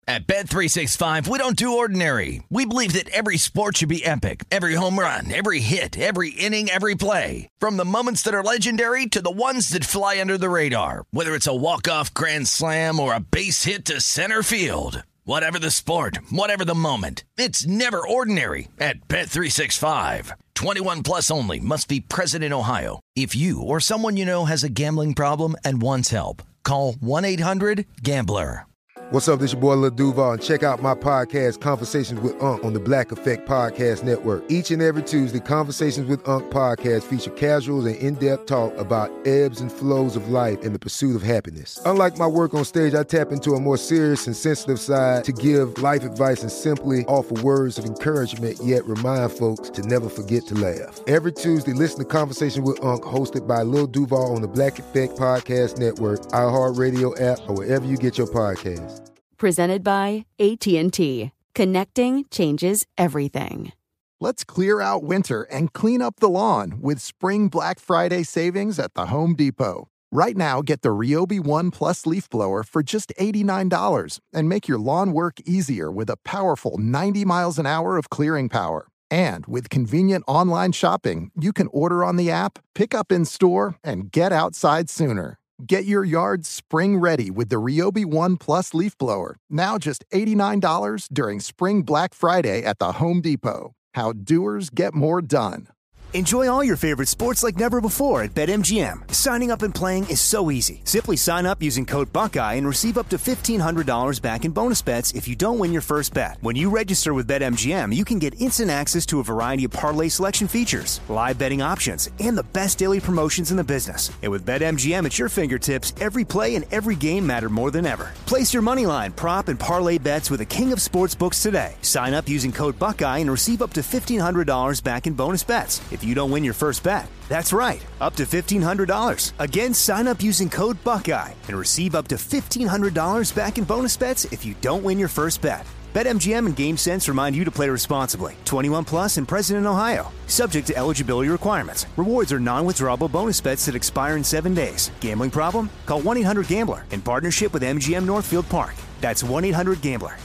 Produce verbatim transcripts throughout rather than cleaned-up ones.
At Bet three sixty-five, we don't do ordinary. We believe that every sport should be epic. Every home run, every hit, every inning, every play. From the moments that are legendary to the ones that fly under the radar. Whether it's a walk-off grand slam or a base hit to center field. Whatever the sport, whatever the moment. It's never ordinary at Bet three sixty-five. twenty-one plus only. Must be present in Ohio. If you or someone you know has a gambling problem and wants help, call one eight hundred gambler. What's up, this your boy Lil Duval, and check out my podcast, Conversations with Unc, on the Black Effect Podcast Network. Each and every Tuesday, Conversations with Unc podcast feature casual and in-depth talk about ebbs and flows of life and the pursuit of happiness. Unlike my work on stage, I tap into a more serious and sensitive side to give life advice and simply offer words of encouragement, yet remind folks to never forget to laugh. Every Tuesday, listen to Conversations with Unc, hosted by Lil Duval on the Black Effect Podcast Network, iHeartRadio app, or wherever you get your podcasts. Presented by A T and T. Connecting changes everything. Let's clear out winter and clean up the lawn with Spring Black Friday savings at the Home Depot. Right now, get the Ryobi One Plus leaf blower for just eighty-nine dollars and make your lawn work easier with a powerful ninety miles an hour of clearing power. And with convenient online shopping, you can order on the app, pick up in store, and get outside sooner. Get your yard spring ready with the Ryobi One Plus leaf blower. Now just eighty-nine dollars during Spring Black Friday at the Home Depot. How doers get more done. Enjoy all your favorite sports like never before at BetMGM. Signing up and playing is so easy. Simply sign up using code Buckeye and receive up to fifteen hundred dollars back in bonus bets if you don't win your first bet. When you register with BetMGM, you can get instant access to a variety of parlay selection features, live betting options, and the best daily promotions in the business. And with BetMGM at your fingertips, every play and every game matter more than ever. Place your moneyline, prop, and parlay bets with the king of sportsbooks today. Sign up using code Buckeye and receive up to fifteen hundred dollars back in bonus bets if you don't win your first bet. That's right, up to fifteen hundred dollars. Again, sign up using code Buckeye and receive up to fifteen hundred dollars back in bonus bets if you don't win your first bet. BetMGM and GameSense remind you to play responsibly. twenty-one plus and present in Ohio. Subject to eligibility requirements. Rewards are non-withdrawable bonus bets that expire in seven days. Gambling problem? Call one eight hundred gambler in partnership with M G M Northfield Park. That's one eight hundred gambler.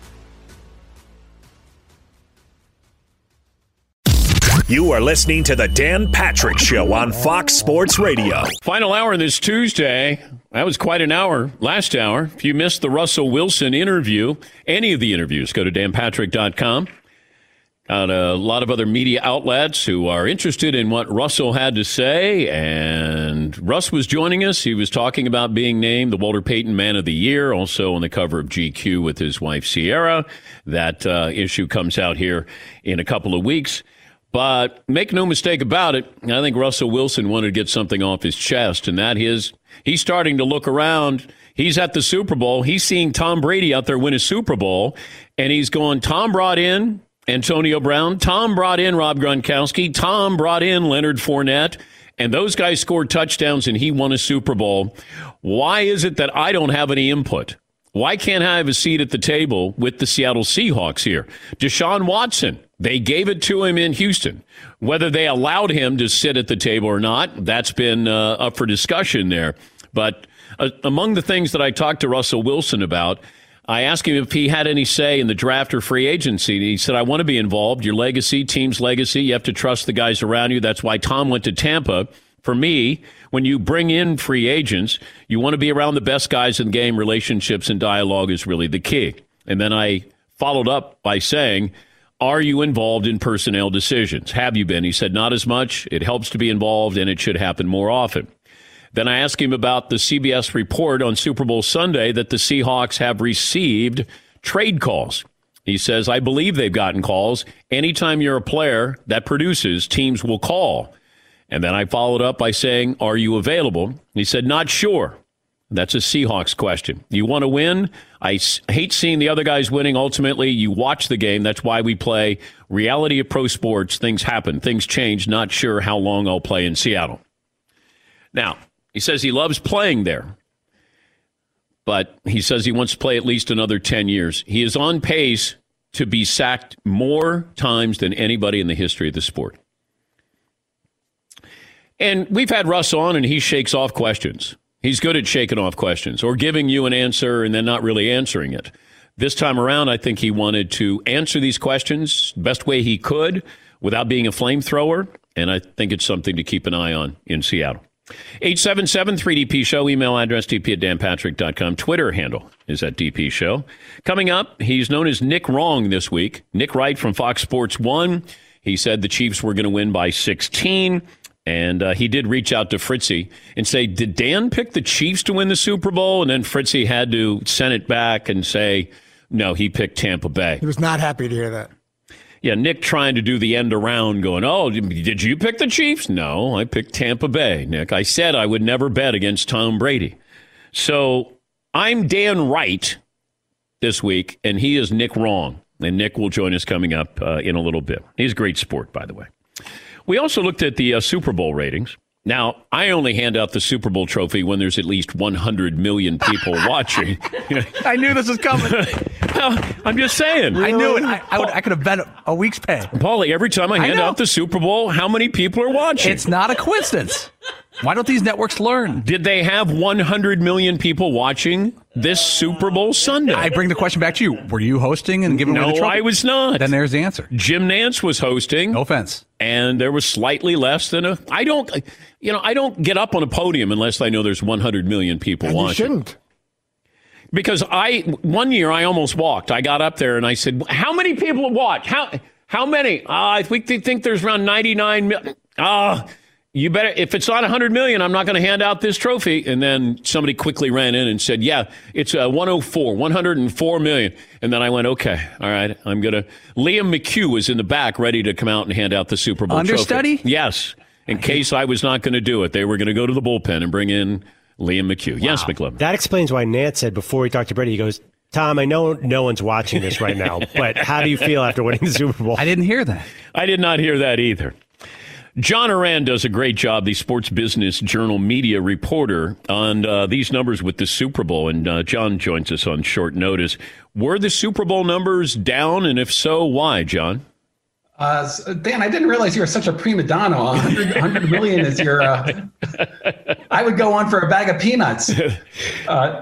You are listening to the Dan Patrick Show on Fox Sports Radio. Final hour this Tuesday. That was quite an hour last hour. If you missed the Russell Wilson interview, any of the interviews, go to dan patrick dot com. Got a lot of other media outlets who are interested in what Russell had to say. And Russ was joining us. He was talking about being named the Walter Payton Man of the Year, also on the cover of G Q with his wife, Sierra. That uh, issue comes out here in a couple of weeks. But make no mistake about it, I think Russell Wilson wanted to get something off his chest, and that is he's starting to look around. He's at the Super Bowl. He's seeing Tom Brady out there win a Super Bowl, and he's going, Tom brought in Antonio Brown. Tom brought in Rob Gronkowski. Tom brought in Leonard Fournette, and those guys scored touchdowns, and he won a Super Bowl. Why is it that I don't have any input? Why can't I have a seat at the table with the Seattle Seahawks here? Deshaun Watson, they gave it to him in Houston. Whether they allowed him to sit at the table or not, that's been uh, up for discussion there. But uh, among the things that I talked to Russell Wilson about, I asked him if he had any say in the draft or free agency. He said, I want to be involved. Your legacy, team's legacy, you have to trust the guys around you. That's why Tom went to Tampa. For me, when you bring in free agents, you want to be around the best guys in the game. Relationships and dialogue is really the key. And then I followed up by saying, are you involved in personnel decisions? Have you been? He said, not as much. It helps to be involved, and it should happen more often. Then I asked him about the C B S report on Super Bowl Sunday that the Seahawks have received trade calls. He says, I believe they've gotten calls. Anytime you're a player that produces, teams will call. And then I followed up by saying, are you available? He said, not sure. That's a Seahawks question. You want to win? I hate seeing the other guys winning. Ultimately, you watch the game. That's why we play. Reality of pro sports. Things happen. Things change. Not sure how long I'll play in Seattle. Now, he says he loves playing there, but he says he wants to play at least another ten years. He is on pace to be sacked more times than anybody in the history of the sport. And we've had Russ on, and he shakes off questions. He's good at shaking off questions or giving you an answer and then not really answering it. This time around, I think he wanted to answer these questions the best way he could without being a flamethrower, and I think it's something to keep an eye on in Seattle. eight seven seven three D P Show, email address d p at dan patrick dot com. Twitter handle is at D P Show. Coming up, he's known as Nick Wrong this week. Nick Wright from Fox Sports one. He said the Chiefs were going to win by sixteen. And uh, he did reach out to Fritzy and say, did Dan pick the Chiefs to win the Super Bowl? And then Fritzy had to send it back and say, no, he picked Tampa Bay. He was not happy to hear that. Yeah, Nick trying to do the end around going, oh, did you pick the Chiefs? No, I picked Tampa Bay, Nick. I said I would never bet against Tom Brady. So I'm Dan Wright this week, and he is Nick Wrong. And Nick will join us coming up uh, in a little bit. He's a great sport, by the way. We also looked at the uh, Super Bowl ratings. Now, I only hand out the Super Bowl trophy when there's at least one hundred million people watching. I knew this was coming. Well, I'm just saying. I knew it. I, I, would, I could have bet a week's pay. Paulie, every time I hand I out the Super Bowl, how many people are watching? It's not a coincidence. Why don't these networks learn? Did they have one hundred million people watching this Super Bowl Sunday? I bring the question back to you. Were you hosting and giving no, away the trophy? No, I was not. Then there's the answer. Jim Nantz was hosting. No offense. And there was slightly less than a... I don't, you know, I don't get up on a podium unless I know there's one hundred million people and watching. You shouldn't. Because I, one year I almost walked. I got up there and I said, how many people watch? How how many? Uh, I think they think there's around ninety-nine million. Ah, uh, you better, if it's not one hundred million, I'm not going to hand out this trophy. And then somebody quickly ran in and said, yeah, it's uh, one oh four, one hundred four million. And then I went, okay, all right, I'm going to. Liam McHugh was in the back ready to come out and hand out the Super Bowl Understudy? trophy. Yes. In case I was not going to do it, they were going to go to the bullpen and bring in Liam McHugh. Wow. Yes, McLovin. That explains why Nance said before he talked to Brady, he goes, Tom, I know no one's watching this right now, but how do you feel after winning the Super Bowl? I didn't hear that. I did not hear that either. John Oran does a great job, the Sports Business Journal media reporter, on uh, these numbers with the Super Bowl. And uh, John joins us on short notice. Were the Super Bowl numbers down? And if so, why, John? Uh, Dan, I didn't realize you were such a prima donna. one hundred, one hundred million is your. Uh, I would go on for a bag of peanuts. Uh,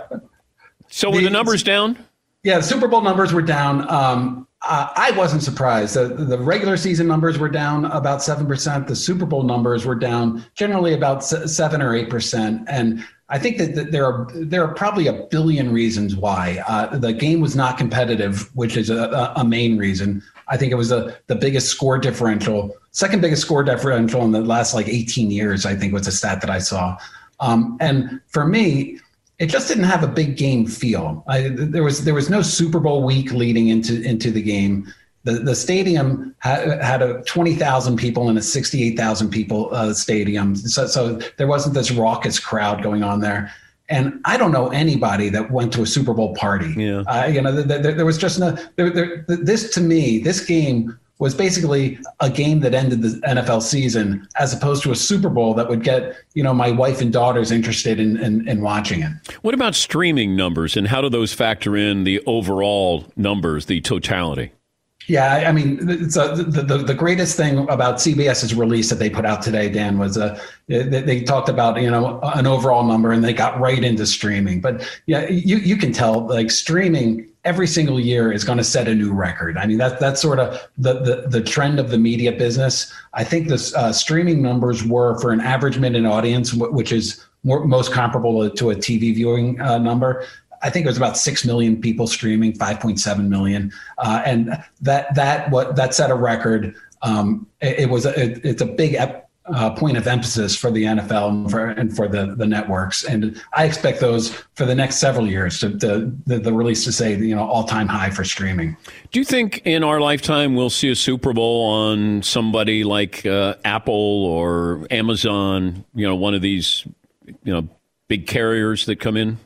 so were the, the numbers down? Yeah, the Super Bowl numbers were down. Um, uh, I wasn't surprised. The, the regular season numbers were down about seven percent. The Super Bowl numbers were down generally about seven or eight percent. And I think that, that there are there are probably a billion reasons why. Uh, the game was not competitive, which is a, a main reason. I think it was the, the biggest score differential, second biggest score differential in the last like eighteen years, I think was a stat that I saw. Um, and for me, it just didn't have a big game feel. I, there was there was no Super Bowl week leading into into the game. The the stadium had, had a twenty thousand people in a sixty-eight thousand people uh, stadium. So, so there wasn't this raucous crowd going on there. And I don't know anybody that went to a Super Bowl party. Yeah. Uh, you know, there, there, there was just no, there, there, this to me, this game was basically a game that ended the N F L season, as opposed to a Super Bowl that would get, you know, my wife and daughters interested in, in, in watching it. What about streaming numbers, and how do those factor in the overall numbers, the totality? Yeah, I mean, it's a, the, the the greatest thing about CBS's release that they put out today, Dan, was uh, they, they talked about, you know, an overall number, and they got right into streaming. But yeah, you you can tell, like, streaming every single year is going to set a new record. I mean, that that's sort of the the, the trend of the media business. I think the uh, streaming numbers were, for an average minute audience, which is more, most comparable to a T V viewing uh, number, I think it was about six million people streaming, five point seven million. Uh, and that that what that set a record. Um, it, it was a, it, it's a big ep, uh, point of emphasis for the N F L and for, and for the, the networks. And I expect those for the next several years to, to the, the release to say, you know, all time high for streaming. Do you think in our lifetime we'll see a Super Bowl on somebody like uh, Apple or Amazon, you know, one of these, you know, big carriers that come in?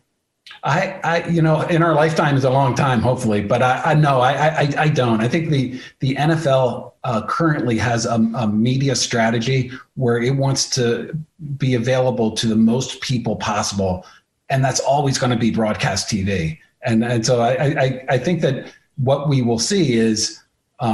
I, I, you know, in our lifetime is a long time, hopefully, but I, I no, I, I, I don't. I think the the N F L uh, currently has a, a media strategy where it wants to be available to the most people possible, and that's always going to be broadcast T V. And and so I, I, I think that what we will see is um,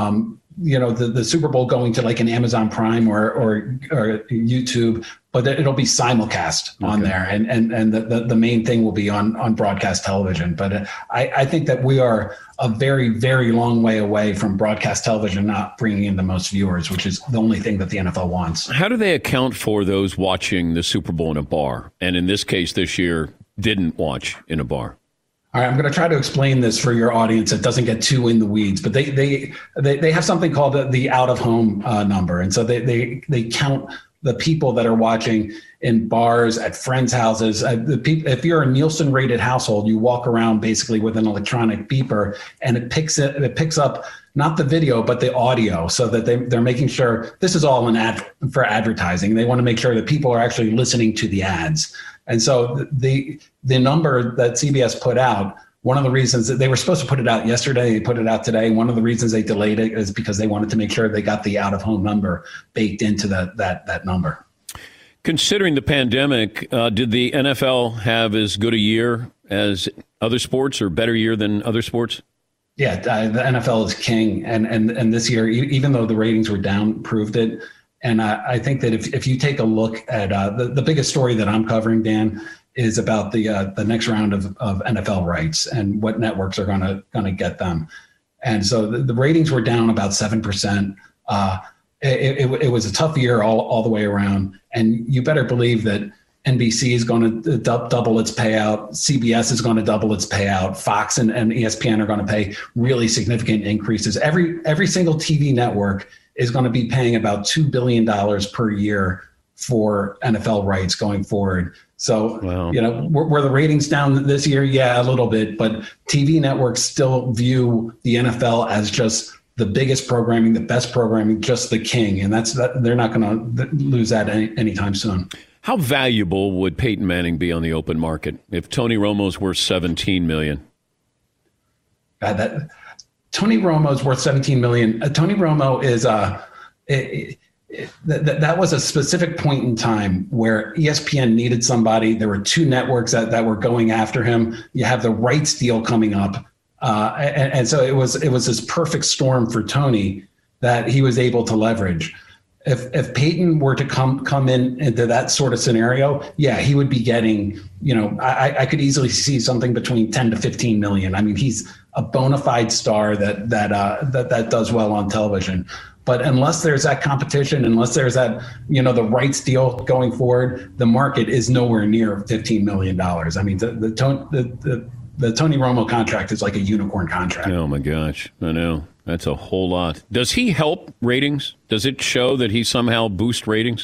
you know, the, the Super Bowl going to like an Amazon Prime or or, or YouTube, but it'll be simulcast okay. on there. And and and the, the, the main thing will be on, on broadcast television. But I, I think that we are a very, very long way away from broadcast television not bringing in the most viewers, which is the only thing that the N F L wants. How do they account for those watching the Super Bowl in a bar? And in this case, this year, didn't watch in a bar? All right, I'm going to try to explain this for your audience. It doesn't get too in the weeds, but they they they, they have something called the, the out of home uh, number, and so they they they count the people that are watching in bars, at friends' houses. Uh, the pe- if you're a Nielsen rated household, you walk around basically with an electronic beeper, and it picks it it picks up not the video but the audio, so that they they're making sure this is all an ad for advertising. They want to make sure that people are actually listening to the ads. And so the the number that C B S put out, one of the reasons that they were supposed to put it out yesterday, they put it out today. One of the reasons they delayed it is because they wanted to make sure they got the out of home number baked into that that that number. Considering the pandemic, uh, did the N F L have as good a year as other sports, or better year than other sports? Yeah, uh, the N F L is king, and and and this year, even though the ratings were down, proved it. And I, I think that if, if you take a look at uh, the, the biggest story that I'm covering, Dan, is about the uh, the next round of, of N F L rights and what networks are going to going to get them. And so the, the ratings were down about seven percent. Uh, it, it, it was a tough year all, all the way around. And you better believe that N B C is going to du- double its payout. C B S is going to double its payout. Fox and, and E S P N are going to pay really significant increases. Every every single T V network is going to be paying about two billion dollars per year for N F L rights going forward. So, wow. you know, were, were the ratings down this year? Yeah, a little bit. But T V networks still view the N F L as just the biggest programming, the best programming, just the king. And that's that, they're not going to lose that any, anytime soon. How valuable would Peyton Manning be on the open market if Tony Romo's worth seventeen million dollars? God, that Tony Romo's worth seventeen million dollars. Uh, Tony Romo is uh, it, it, that, that was a specific point in time where E S P N needed somebody. There were two networks that, that were going after him. You have the rights deal coming up. Uh, and, and so it was it was this perfect storm for Tony that he was able to leverage. If if Peyton were to come come in into that sort of scenario, yeah, he would be getting, you know, I, I could easily see something between ten to fifteen million. I mean, he's a bona fide star that that uh, that that does well on television. But unless there's that competition, unless there's that, you know, the rights deal going forward, the market is nowhere near fifteen million dollars. I mean, the the, the the the Tony Romo contract is like a unicorn contract. Oh my gosh, I know. That's a whole lot. Does he help ratings? Does it show that he somehow boosts ratings?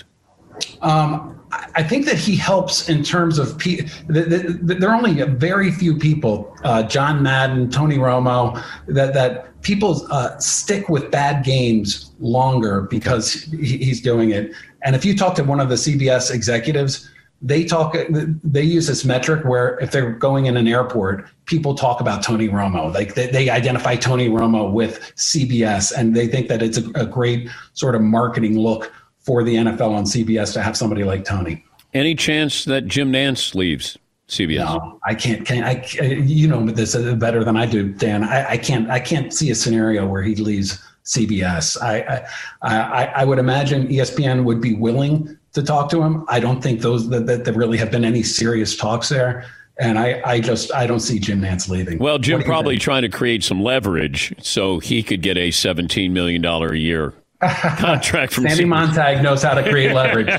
Um, I think that he helps in terms of pe- the, the, the, there are only very few people, uh, John Madden, Tony Romo, that that people uh, stick with bad games longer because he, he's doing it. And if you talk to one of the C B S executives, they talk. They use this metric where if they're going in an airport, people talk about Tony Romo. Like they, they identify Tony Romo with C B S, and they think that it's a, a great sort of marketing look for the N F L on C B S to have somebody like Tony. Any chance that Jim Nantz leaves C B S? No, I can't. Can I? You know this better than I do, Dan. I, I can't. I can't see a scenario where he leaves C B S. I, I, I, I would imagine E S P N would be willing to talk to him. I don't think those that, that there really have been any serious talks there. And I, I just I don't see Jim Nantz leaving. Well, Jim probably think? trying to create some leverage so he could get a seventeen million dollars a year contract from Sandy Montag knows how to create leverage.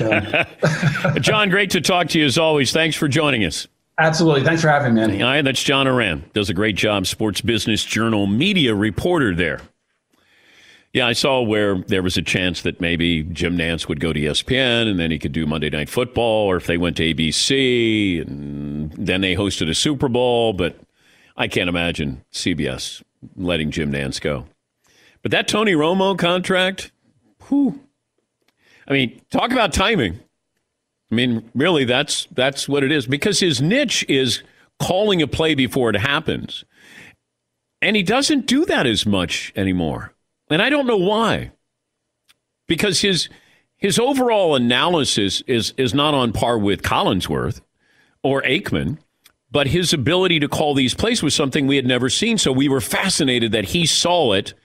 John, great to talk to you as always. Thanks for joining us. Absolutely. Thanks for having me, man. All right, that's John Oran. Does a great job, Sports Business Journal media reporter there. Yeah, I saw where there was a chance that maybe Jim Nantz would go to E S P N and then he could do Monday Night Football, or if they went to A B C and then they hosted a Super Bowl. But I can't imagine C B S letting Jim Nantz go. But that Tony Romo contract, whew. I mean, talk about timing. I mean, really, that's that's what it is. Because his niche is calling a play before it happens. And he doesn't do that as much anymore. And I don't know why. Because his his overall analysis is, is not on par with Collinsworth or Aikman, but his ability to call these plays was something we had never seen. So we were fascinated that he saw it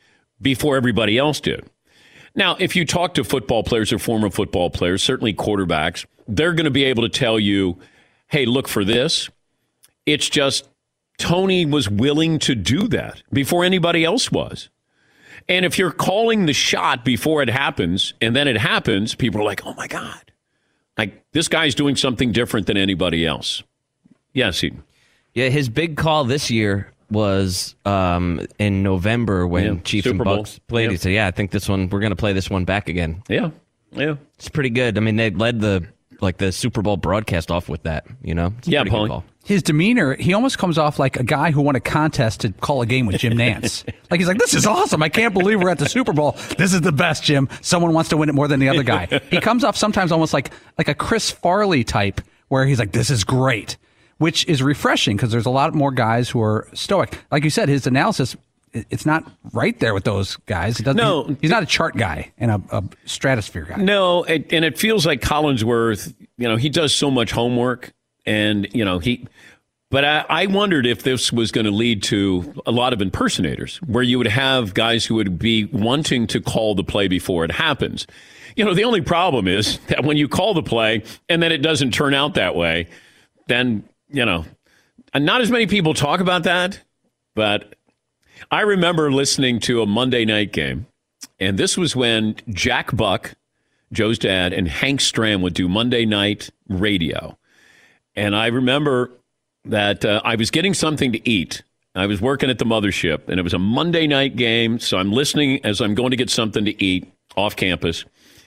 before everybody else did. Now, if you talk to football players or former football players, certainly quarterbacks, they're going to be able to tell you, hey, look for this. It's just Tony was willing to do that before anybody else was. And if you're calling the shot before it happens, and then it happens, people are like, oh, my God. Like, this guy's doing something different than anybody else. Yes, Eden. Yeah, his big call this year was um, in November when Yeah, Chiefs Super and Bowl. Bucks played. Yeah. He said, yeah, I think this one, we're going to play this one back again. Yeah, yeah. It's pretty good. I mean, they led the like the Super Bowl broadcast off with that, you know? It's a Yeah, pretty good Paulie. call. His demeanor, he almost comes off like a guy who won a contest to call a game with Jim Nantz. Like, he's like, this is awesome. I can't believe we're at the Super Bowl. This is the best, Jim. Someone wants to win it more than the other guy. He comes off sometimes almost like like a Chris Farley type where he's like, this is great, which is refreshing because there's a lot more guys who are stoic. Like you said, his analysis, it- it's not right there with those guys. It doesn't, No. he's, he's not a chart guy and a, a stratosphere guy. No, it, and it feels like Collinsworth, you know, he does so much homework and, you know, he, but I, I wondered if this was going to lead to a lot of impersonators where you would have guys who would be wanting to call the play before it happens. You know, the only problem is that when you call the play and then it doesn't turn out that way, then, you know, and not as many people talk about that, but I remember listening to a Monday night game, and this was when Jack Buck, Joe's dad, and Hank Stram would do Monday night radio. And I remember that uh, I was getting something to eat. I was working at the mothership, and it was a Monday night game, so I'm listening as I'm going to get something to eat off campus.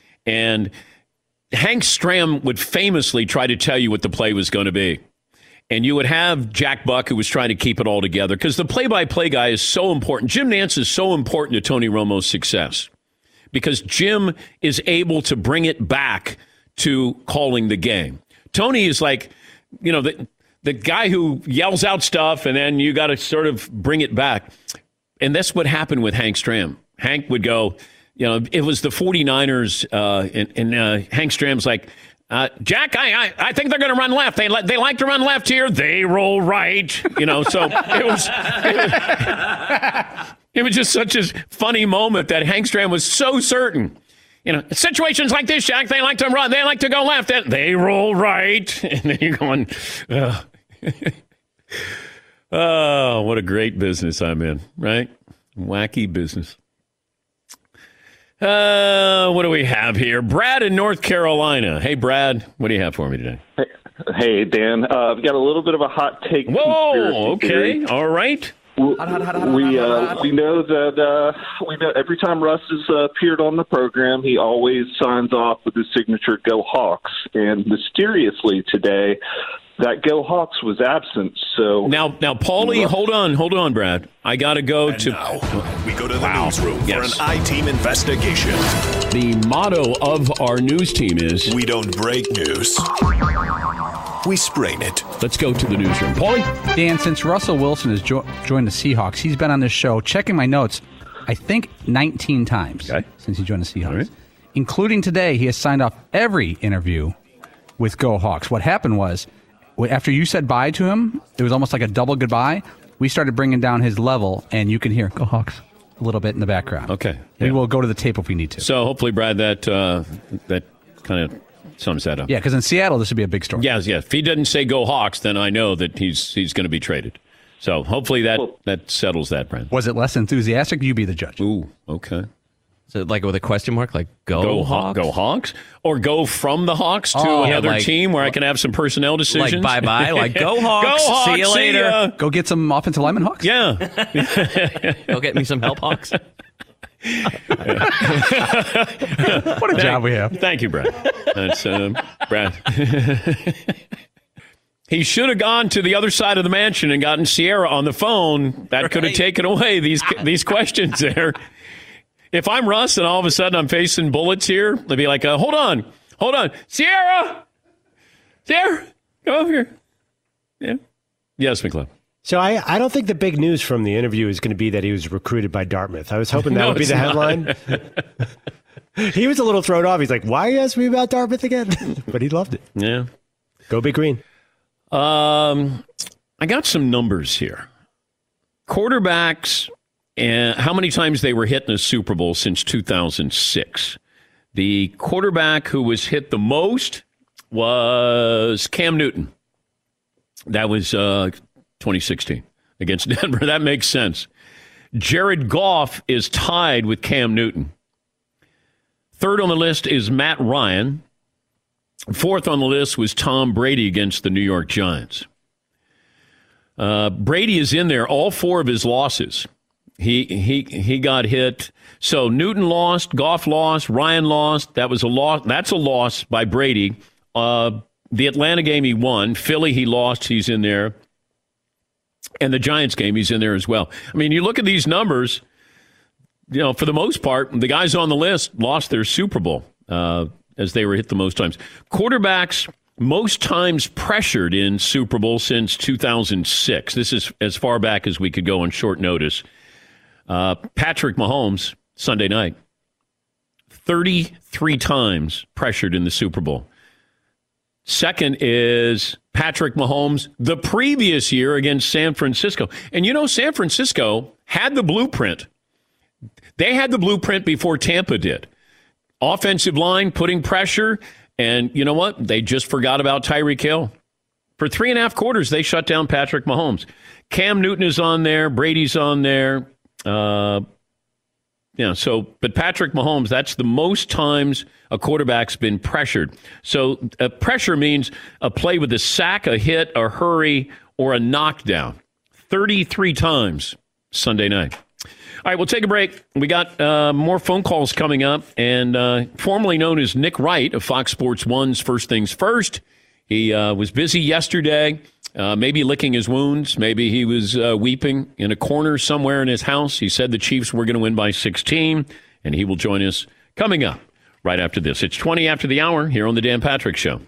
And Hank Stram would famously try to tell you what the play was going to be. And you would have Jack Buck, who was trying to keep it all together, because the play-by-play guy is so important. Jim Nantz is so important to Tony Romo's success because Jim is able to bring it back to calling the game. Tony is like, you know, the, the guy who yells out stuff, and then you got to sort of bring it back. And that's what happened with Hank Stram. Hank would go, you know, it was the 49ers, uh, and, and uh, Hank Stram's like, Uh, Jack, I, I I think they're going to run left. They they like to run left here. They roll right. You know, so it was it was, it was just such a funny moment that Hank Stram was so certain. You know, situations like this, Jack, they like to run. They like to go left. And they roll right. And then you're going, oh. Oh, what a great business I'm in, right? Wacky business. Uh, what do we have here? Brad in North Carolina. Hey, Brad, what do you have for me today? Hey, hey Dan. Uh, I've got a little bit of a hot take. Whoa, okay, theory. all right. We uh, we know that uh, we know every time Russ has uh, appeared on the program, he always signs off with his signature "Go Hawks." And mysteriously today, that "Go Hawks" was absent. So now, now, Paulie, Russ- hold on, hold on, Brad. I got to go and to. Now, we go to the wow. newsroom yes. for an I-Team investigation. The motto of our news team is: we don't break news. We sprain it. Let's go to the newsroom. Paulie? Dan, since Russell Wilson has jo- joined the Seahawks, he's been on this show, checking my notes, I think nineteen times okay. since he joined the Seahawks. Right. Including today, he has signed off every interview with Go Hawks. What happened was, after you said bye to him, it was almost like a double goodbye. We started bringing down his level, and you can hear Go Hawks a little bit in the background. Okay. Maybe yeah. we'll go to the tape if we need to. So hopefully, Brad, that uh, that kind of sums that up. Yeah, because in Seattle, this would be a big story. Yes, yes. If he doesn't say go Hawks, then I know that he's he's going to be traded. So hopefully that, that settles that, Brad. Was it less enthusiastic? You be the judge. Ooh, okay. So like with a question mark, like go, go Hawks? Go Hawks? Or go from the Hawks to oh, another like, team where I can have some personnel decisions? Like bye-bye, like go Hawks, go Hawks see you later. Go get some offensive lineman Hawks? Yeah. Go get me some help, Hawks. What a job we have. Thank you, Brad. That's um, Brad. He should have gone to the other side of the mansion and gotten Sierra on the phone. That right. could have taken away these these questions there. If I'm Russ and all of a sudden I'm facing bullets here, they'd be like, uh, hold on, hold on. Sierra! Sierra, come over here. Yeah. Yes, McClellan. So I, I don't think the big news from the interview is going to be that he was recruited by Dartmouth. I was hoping that no, would be the headline. He was a little thrown off. He's like, why are you asking me about Dartmouth again? But he loved it. Yeah. Go Big Green. Um, I got some numbers here. Quarterbacks and how many times they were hit in a Super Bowl since two thousand six. The quarterback who was hit the most was Cam Newton. That was uh, twenty sixteen against Denver. That makes sense. Jared Goff is tied with Cam Newton. Third on the list is Matt Ryan. Fourth on the list was Tom Brady against the New York Giants. Uh, Brady is in there, all four of his losses. He he he got hit. So Newton lost, Goff lost, Ryan lost. That was a loss. That's a loss by Brady. Uh, the Atlanta game he won. Philly he lost. He's in there. And the Giants game he's in there as well. I mean, you look at these numbers. You know, for the most part, the guys on the list lost their Super Bowl uh, as they were hit the most times. Quarterbacks most times pressured in Super Bowl since two thousand six. This is as far back as we could go on short notice. Uh, Patrick Mahomes, Sunday night, thirty-three times pressured in the Super Bowl. Second is Patrick Mahomes the previous year against San Francisco. And you know, San Francisco had the blueprint. They had the blueprint before Tampa did. Offensive line putting pressure, and you know what? They just forgot about Tyreek Hill. For three and a half quarters, they shut down Patrick Mahomes. Cam Newton is on there. Brady's on there. Uh, yeah, so, but Patrick Mahomes, that's the most times a quarterback's been pressured. So uh, pressure means a play with a sack, a hit, a hurry, or a knockdown. thirty-three times Sunday night. All right, we'll take a break. We got uh, more phone calls coming up. And uh, formerly known as Nick Wright of Fox Sports one's First Things First. He uh, was busy yesterday, uh, maybe licking his wounds. Maybe he was uh, weeping in a corner somewhere in his house. He said the Chiefs were going to win by sixteen, and he will join us coming up right after this. It's twenty after the hour here on The Dan Patrick Show.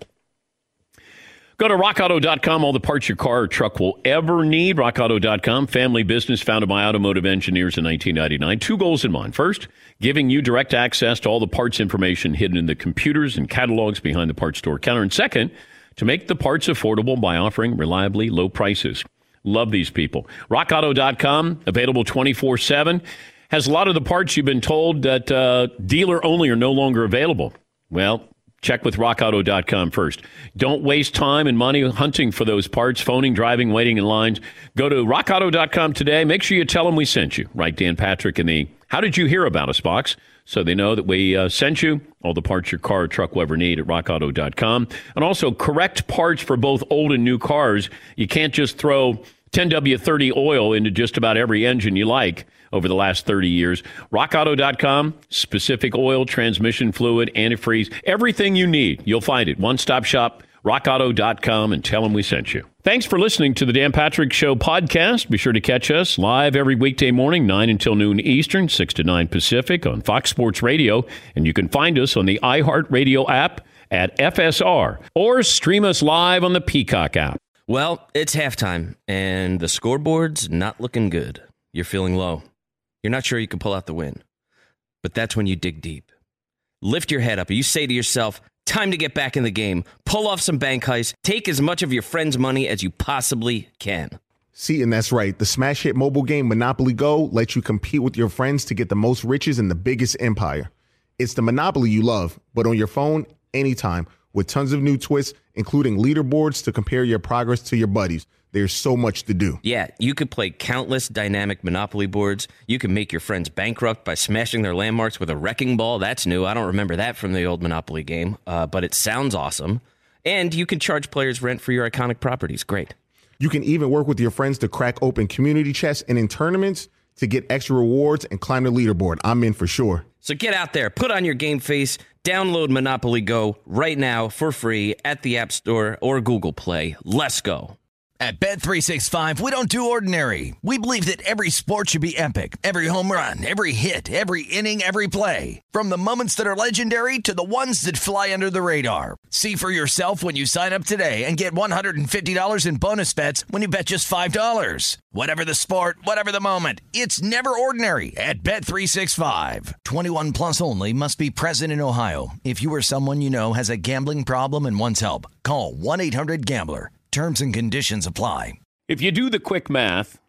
Go to rock auto dot com, all the parts your car or truck will ever need. rock auto dot com, family business founded by automotive engineers in nineteen ninety-nine. Two goals in mind. First, giving you direct access to all the parts information hidden in the computers and catalogs behind the parts store counter. And second, to make the parts affordable by offering reliably low prices. Love these people. rock auto dot com, available twenty-four seven. Has a lot of the parts you've been told that uh, dealer only are no longer available. Well, check with rock auto dot com first. Don't waste time and money hunting for those parts, phoning, driving, waiting in lines. Go to rock auto dot com today. Make sure you tell them we sent you. Write Dan Patrick in the How Did You Hear About Us box so they know that we uh, sent you all the parts your car or truck will ever need at rock auto dot com. And also correct parts for both old and new cars. You can't just throw ten W thirty oil into just about every engine you like over the last thirty years. rock auto dot com, specific oil, transmission fluid, antifreeze, everything you need. You'll find it. One-stop shop, rock auto dot com, and tell them we sent you. Thanks for listening to the Dan Patrick Show podcast. Be sure to catch us live every weekday morning, nine until noon Eastern, six to nine Pacific on Fox Sports Radio. And you can find us on the iHeartRadio app at F S R or stream us live on the Peacock app. Well, it's halftime, and the scoreboard's not looking good. You're feeling low. You're not sure you can pull out the win. But that's when you dig deep. Lift your head up. You say to yourself, time to get back in the game. Pull off some bank heists. Take as much of your friend's money as you possibly can. See, and that's right. The smash hit mobile game Monopoly Go lets you compete with your friends to get the most riches in the biggest empire. It's the Monopoly you love, but on your phone, anytime, with tons of new twists, including leaderboards to compare your progress to your buddies. There's so much to do. Yeah, you could play countless dynamic Monopoly boards. You can make your friends bankrupt by smashing their landmarks with a wrecking ball. That's new. I don't remember that from the old Monopoly game, uh, but it sounds awesome. And you can charge players rent for your iconic properties. Great. You can even work with your friends to crack open community chests and in tournaments to get extra rewards and climb the leaderboard. I'm in for sure. So get out there, put on your game face, download Monopoly Go right now for free at the App Store or Google Play. Let's go. At Bet three sixty-five, we don't do ordinary. We believe that every sport should be epic. Every home run, every hit, every inning, every play. From the moments that are legendary to the ones that fly under the radar. See for yourself when you sign up today and get one hundred fifty dollars in bonus bets when you bet just five dollars. Whatever the sport, whatever the moment, it's never ordinary at Bet three sixty-five. twenty-one plus only. Must be present in Ohio. If you or someone you know has a gambling problem and wants help, call one eight hundred gambler. Terms and conditions apply. If you do the quick math,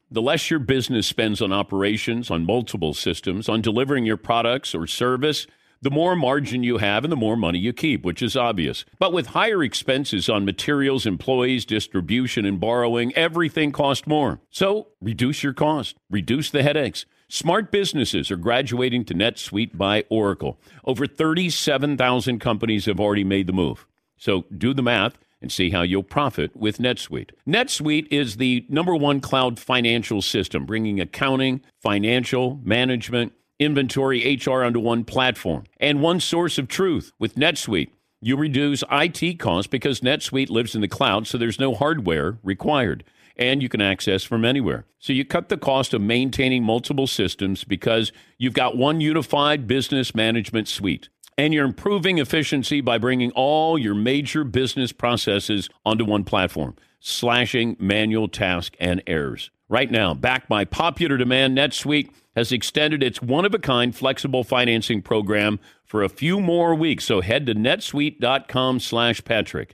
The less your business spends on operations, on multiple systems, on delivering your products or service, the more margin you have and the more money you keep, which is obvious. But with higher expenses on materials, employees, distribution, and borrowing, everything costs more. So reduce your cost, reduce the headaches. Smart businesses are graduating to NetSuite by Oracle. Over thirty-seven thousand companies have already made the move. So do the math and see how you'll profit with NetSuite. NetSuite is the number one cloud financial system, bringing accounting, financial, management, inventory, H R onto one platform and one source of truth. With NetSuite, you reduce I T costs because NetSuite lives in the cloud, so there's no hardware required, and you can access from anywhere. So you cut the cost of maintaining multiple systems because you've got one unified business management suite. And you're improving efficiency by bringing all your major business processes onto one platform, slashing manual tasks and errors. Right now, backed by popular demand, NetSuite has extended its one-of-a-kind flexible financing program for a few more weeks. So head to netsuite.com slash Patrick.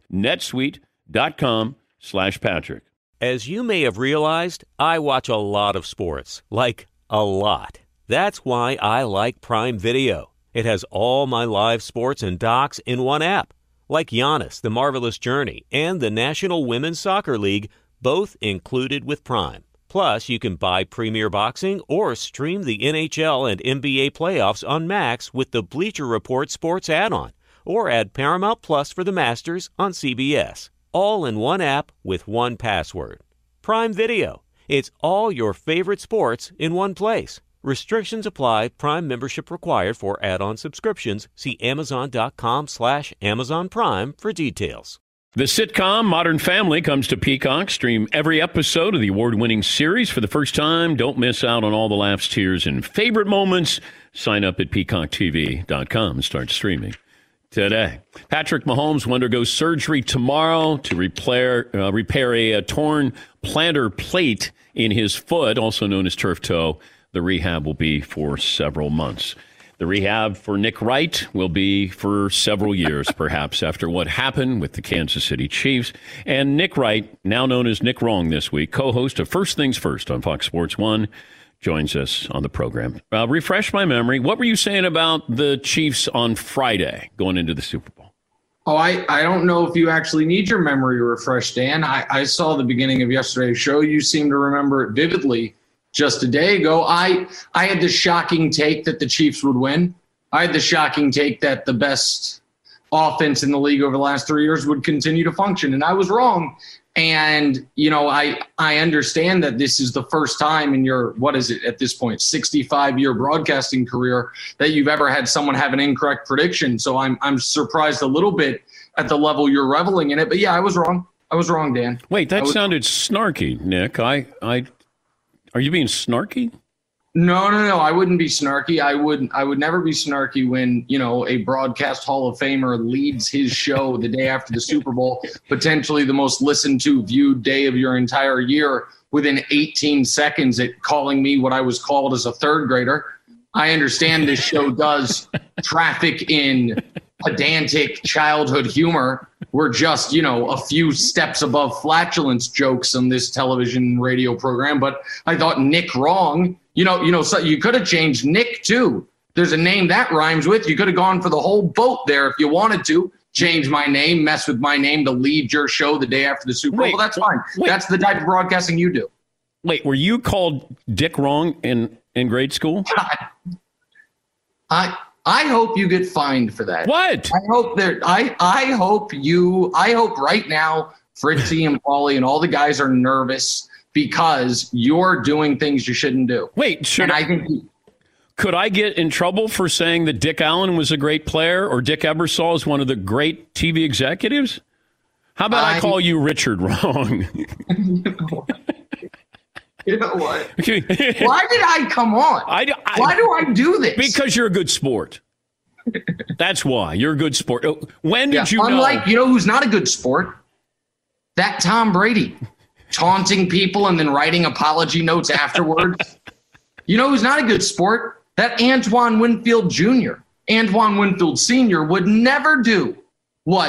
netsuite.com slash Patrick. As you may have realized, I watch a lot of sports. Like, a lot. That's why I like Prime Video. It has all my live sports and docs in one app. Like Giannis, The Marvelous Journey, and the National Women's Soccer League, both included with Prime. Plus, you can buy Premier Boxing or stream the N H L and N B A playoffs on Max with the Bleacher Report Sports add-on, or add Paramount Plus for the Masters on C B S. All in one app with one password. Prime Video. It's all your favorite sports in one place. Restrictions apply. Prime membership required for add-on subscriptions. See amazon.com slash Amazon Prime for details. The sitcom Modern Family comes to Peacock. Stream every episode of the award-winning series for the first time. Don't miss out on all the laughs, tears, and favorite moments. Sign up at peacock t v dot com and start streaming today. Patrick Mahomes will undergo surgery tomorrow to repair, uh, repair a, a torn plantar plate in his foot, also known as turf toe. The rehab will be for several months. The rehab for Nick Wright will be for several years, perhaps, after what happened with the Kansas City Chiefs. And Nick Wright, now known as Nick Wrong this week, co-host of First Things First on Fox Sports one, joins us on the program. Uh, refresh my memory. What were you saying about the Chiefs on Friday going into the Super Bowl? Oh, I, I don't know if you actually need your memory refreshed, Dan. I, I saw the beginning of yesterday's show. You seem to remember it vividly. Just a day ago, I I had the shocking take that the Chiefs would win. I had the shocking take that the best offense in the league over the last three years would continue to function, and I was wrong. And, you know, I I understand that this is the first time in your, what is it at this point, sixty-five-year broadcasting career that you've ever had someone have an incorrect prediction. So I'm I'm surprised a little bit at the level you're reveling in it. But, yeah, I was wrong. I was wrong, Dan. Wait, that was- sounded snarky, Nick. I I... Are you being snarky? No, no, no. I wouldn't be snarky. I would I would never be snarky when, you know, a broadcast Hall of Famer leads his show the day after the Super Bowl, potentially the most listened to, viewed day of your entire year, within eighteen seconds at calling me what I was called as a third grader. I understand this show does traffic in pedantic childhood humor. We're just, you know, a few steps above flatulence jokes on this television radio program. But I thought Nick Wrong, you know, you know, so you could have changed Nick too. There's a name that rhymes with. You could have gone for the whole boat there if you wanted to. Change my name, mess with my name to lead your show the day after the Super Bowl. Wait, Well, that's fine. wait. That's the type of broadcasting you do. Wait, were you called Dick Wrong in, in grade school? I I hope you get fined for that. What? I hope there. I I hope you. I hope right now, Fritzy and Paulie and all the guys are nervous because you're doing things you shouldn't do. Wait, should and I? I think Could I get in trouble for saying that Dick Allen was a great player or Dick Ebersol is one of the great T V executives? How about I, I call you Richard Wrong? You know what? Why did I come on? I, I, why do I do this? Because you're a good sport. That's why. You're a good sport. When did yeah, you know? Unlike, you know who's not a good sport? That Tom Brady. Taunting people and then writing apology notes afterwards. You know who's not a good sport? That Antoine Winfield Junior Antoine Winfield Senior would never do what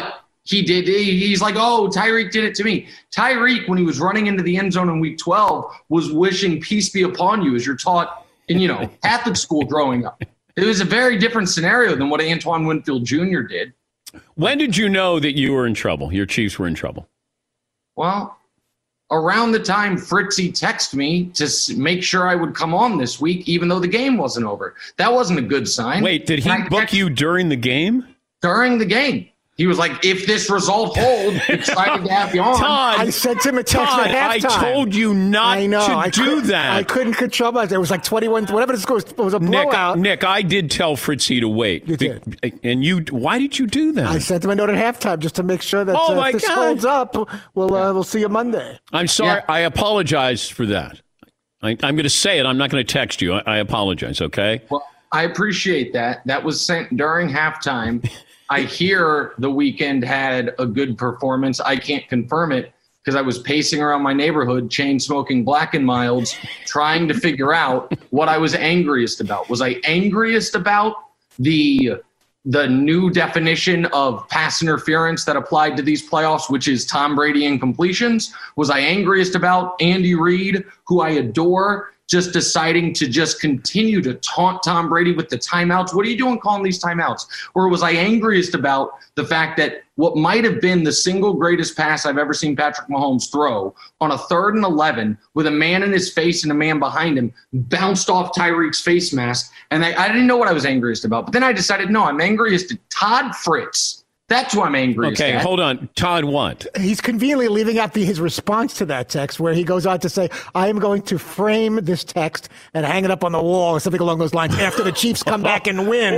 He did. He's like, oh, Tyreek did it to me. Tyreek, when he was running into the end zone in week twelve, was wishing peace be upon you, as you're taught in, you know, Catholic school growing up. It was a very different scenario than what Antoine Winfield Junior did. When did you know that you were in trouble? Your Chiefs were in trouble? Well, around the time Fritzy texted me to make sure I would come on this week, even though the game wasn't over. That wasn't a good sign. Wait, did he book text- you during the game? During the game. He was like, if this result holds, excited to have you on. Todd, I sent him a text Todd, at halftime. I told you not I know, to I do that. I couldn't control myself. It was like twenty-one, whatever the score was. It was a Nick, blowout. Nick, I did tell Fritzy to wait. You did. And you, why did you do that? I sent him a note at halftime just to make sure that oh uh, my if this God. holds up, we'll, uh, we'll see you Monday. I'm sorry. Yeah. I apologize for that. I, I'm going to say it. I'm not going to text you. I, I apologize, okay? Well, I appreciate that. That was sent during halftime. I hear the Weeknd had a good performance. I can't confirm it because I was pacing around my neighborhood, chain smoking Black and Milds, trying to figure out what I was angriest about. Was I angriest about the the new definition of pass interference that applied to these playoffs, which is Tom Brady incompletions? Was I angriest about Andy Reid, who I adore, just deciding to just continue to taunt Tom Brady with the timeouts? What are you doing calling these timeouts? Or was I angriest about the fact that what might have been the single greatest pass I've ever seen Patrick Mahomes throw on a third and eleven with a man in his face and a man behind him bounced off Tyreek's face mask? And I, I didn't know what I was angriest about. But then I decided, no, I'm angriest at Todd Fritz. That's who I'm angriest Okay, at. hold on. Todd, what? He's conveniently leaving out the, his response to that text, where he goes on to say, I am going to frame this text and hang it up on the wall or something along those lines after the Chiefs come back and win.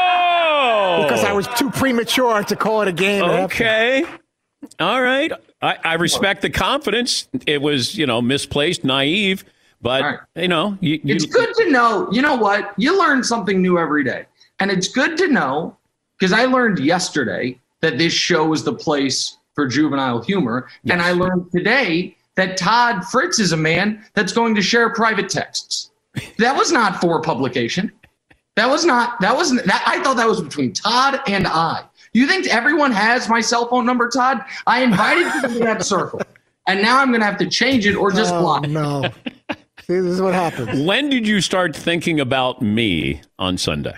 Whoa! Because I was too premature to call it a game. Okay. All right. I, I respect the confidence. It was, you know, misplaced, naive, but, right. you know. You, you, it's good to know. You know what? You learn something new every day. And it's good to know, because I learned yesterday that this show is the place for juvenile humor. Yes. And I learned today that Todd Fritz is a man that's going to share private texts. That was not for publication. That was not, that wasn't, that, I thought that was between Todd and I. You think everyone has my cell phone number, Todd? I invited you to that circle. And now I'm going to have to change it or just oh, block. No. See, this is what happens. When did you start thinking about me on Sunday?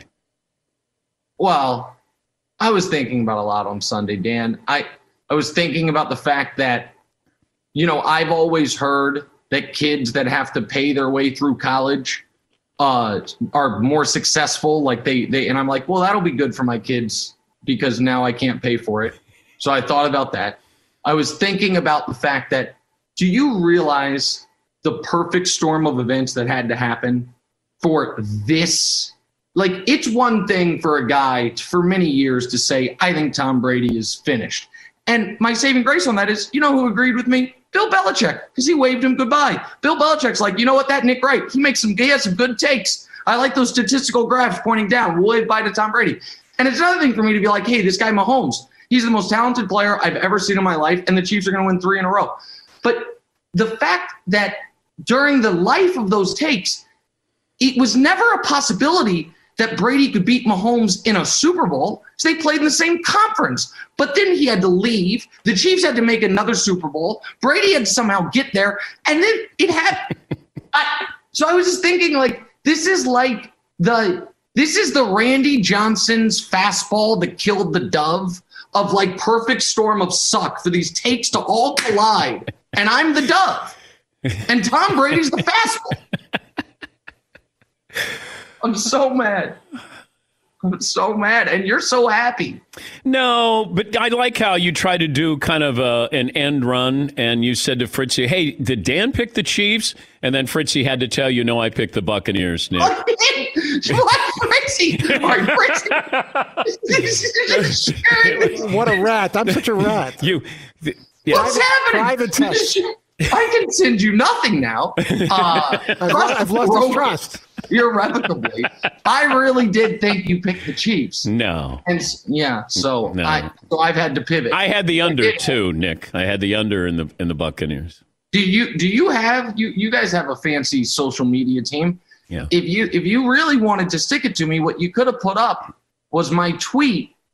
Well, I was thinking about a lot on Sunday, Dan. I, I was thinking about the fact that, you know, I've always heard that kids that have to pay their way through college uh, are more successful. Like they, they, and I'm like, well, that'll be good for my kids because now I can't pay for it. So I thought about that. I was thinking about the fact that, do you realize the perfect storm of events that had to happen for this? Like, it's one thing for a guy for many years to say, I think Tom Brady is finished. And my saving grace on that is, you know who agreed with me? Bill Belichick, because he waved him goodbye. Bill Belichick's like, you know what, that Nick Wright, he makes some, he has some good takes. I like those statistical graphs pointing down. We'll wave bye to Tom Brady. And it's another thing for me to be like, hey, this guy Mahomes, he's the most talented player I've ever seen in my life, and the Chiefs are going to win three in a row. But the fact that during the life of those takes, it was never a possibility that Brady could beat Mahomes in a Super Bowl, so they played in the same conference. But then he had to leave. The Chiefs had to make another Super Bowl. Brady had to somehow get there, and then it had. I, so I was just thinking, like, this is like the this is the Randy Johnson's fastball that killed the dove of like perfect storm of suck for these takes to all collide, and I'm the dove, and Tom Brady's the fastball. I'm so mad. I'm so mad. And you're so happy. No, but I like how you try to do kind of a, an end run. And you said to Fritzy, hey, did Dan pick the Chiefs? And then Fritzy had to tell you, no, I picked the Buccaneers, Nick. What, Fritzy? All right, Fritzy. What a rat. I'm such a rat. You, th- yeah. What's happening? Private text. I can send you nothing now. Uh, I've, lost, I've lost his trust. Irrevocably. I really did think you picked the Chiefs. No. And yeah, so no. I so I've had to pivot. I had the under too, Nick. I had the under in the in the Buccaneers. Do you do you have you you guys have a fancy social media team? Yeah. If you if you really wanted to stick it to me, what you could have put up was my tweet